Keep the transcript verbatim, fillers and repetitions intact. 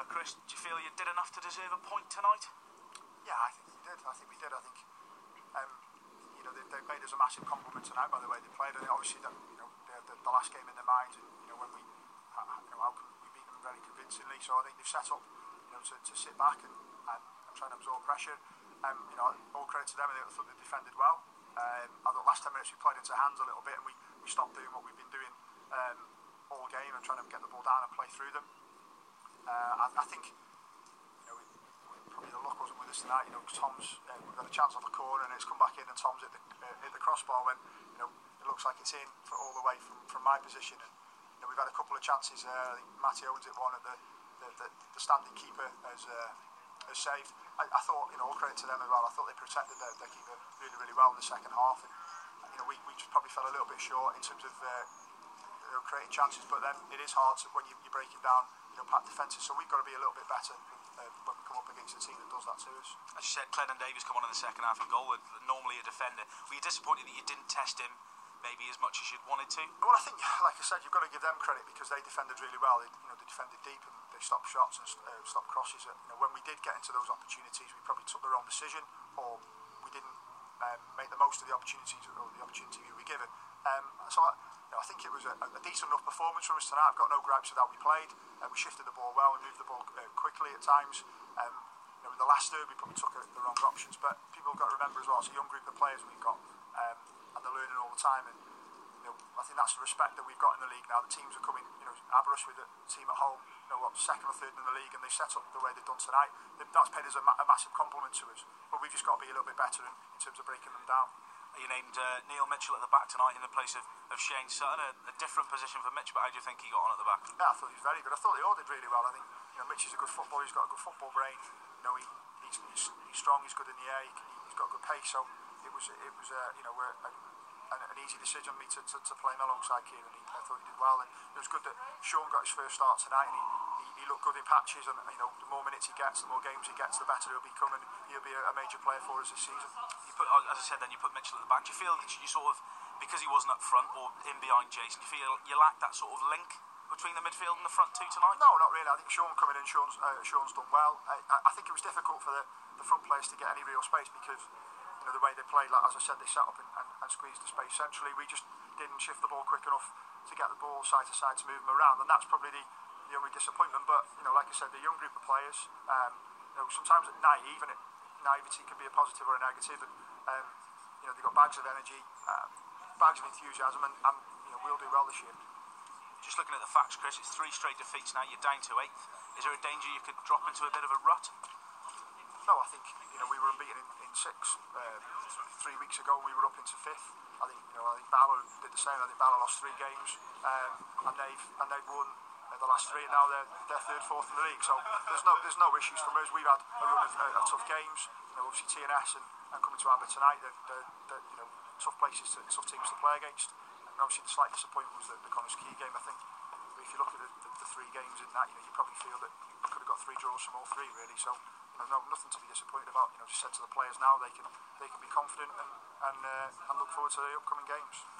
Uh, Chris, do you feel you did enough to deserve a point tonight? Yeah, I think we did. I think we did. I think um, you know they, they made us a massive compliment tonight by the way they played. And obviously, that, you know, they had the, the last game in their minds, and you know when we, uh, you know, how can we beat them very convincingly. So I think they've set up, you know, to, to sit back and, and, and try and absorb pressure. Um, you know, all credit to them. I thought they defended well. Um, I thought last ten minutes we played into hands a little bit, and we, we stopped doing what we've been doing um, all game and trying to get the ball down and play through them. Uh, I, I think, you know, we, we, probably the luck wasn't with us tonight. You know, Tom's uh, we got a chance off a corner and it's come back in, and Tom's hit the, uh, hit the crossbar when, you know, it looks like it's in for all the way from, from my position. And you know, we've had a couple of chances there. I think Matty owns it one at the the, the, the standing keeper has. Uh, has saved. I, I thought, you know, all credit to them as well. I thought they protected their, their keeper really, really well in the second half. And you know, we, we just probably fell a little bit short in terms of uh, you know, creating chances. But then it is hard to, when you, you're breaking down, you know, packed defences. So we've got to be a little bit better uh, when we come up against a team that does that to us. As you said, Clennon Davies come on in the second half and goal. Normally a defender. Were you disappointed that you didn't test him maybe as much as you'd wanted to? Well, I think, like I said, you've got to give them credit because they defended really well. They, you know, they defended deep and they stopped shots and uh, stopped crosses. You know, when we did get into those opportunities, we probably took the wrong decision, or we didn't um, make the most of the opportunities or the opportunity we were given. Um, so, I, you know, I think it was a, a decent enough performance from us tonight. I've got no gripes with how we played. Uh, we shifted the ball well. We moved the ball uh, quickly at times. Um, you know, in the last third, we probably took uh, the wrong options. But people have got to remember as well, it's a young group of players we've got, um, and they're learning all the time. And you know, I think that's the respect that we've got in the league now. The teams are coming, you know, Aberystwyth with the team at home, you know, what, second or third in the league, and they set up the way they've done tonight. That's paid us a, ma a massive compliment to us. But we've just got to be a little bit better in, in terms of breaking them down. You named uh, Neil Mitchell at the back tonight in the place of, of Shane Sutton, a, a different position for Mitch, but how do you think he got on at the back? Yeah, I thought he was very good. I thought they all did really well. I think, you know, Mitch is a good footballer. He's got a good football brain. You know, he, he's, he's, he's strong. He's good in the air. He, he's got good pace. So it was, it was, uh, you know, we're. Uh, An, an easy decision for me to, to, to play him alongside Kieran. He, I thought he did well, and it was good that Sean got his first start tonight, and he, he, he looked good in patches. And you know, the more minutes he gets, the more games he gets, the better he'll become, and he'll be a, a major player for us this season. You put, as I said, then you put Mitchell at the back. Do you feel that you sort of, because he wasn't up front or in behind Jason, do you feel you lack that sort of link between the midfield and the front two tonight? No, not really. I think Sean coming in, Sean's, uh, Sean's done well. I, I think it was difficult for the, the front players to get any real space because, you know, the way they played, like as I said, they sat up and, and, and squeezed the space centrally. We just didn't shift the ball quick enough to get the ball side to side to move them around, and that's probably the, the only disappointment. But you know, like I said, the young group of players, um, you know, sometimes naive, and it, naivety can be a positive or a negative. And um, you know, they've got bags of energy, um, bags of enthusiasm, and, and you know, we'll do well this year. Just looking at the facts, Chris, it's three straight defeats now. You're down to eighth. Is there a danger you could drop into a bit of a rut? No, I think you know we were unbeaten in, in six uh, three weeks ago, and we were up into fifth. I think you know I think Bala did the same. I think Bala lost three games, um, and they've and they've won uh, the last three. And now they're they're third, fourth in the league. So there's no there's no issues from us. We've had a run of, uh, of tough games. You know, obviously T N S and, and coming to Aber tonight. They're, they're, they're you know tough places, to, tough teams to play against. And obviously the slight disappointment was the, the Connah's Quay game. I think if you look at the, the, the three games in that, you know you probably feel that you could have got three draws from all three really. So. You know, no, nothing to be disappointed about. You know, just said to the players now they can they can be confident and and, uh, and look forward to the upcoming games.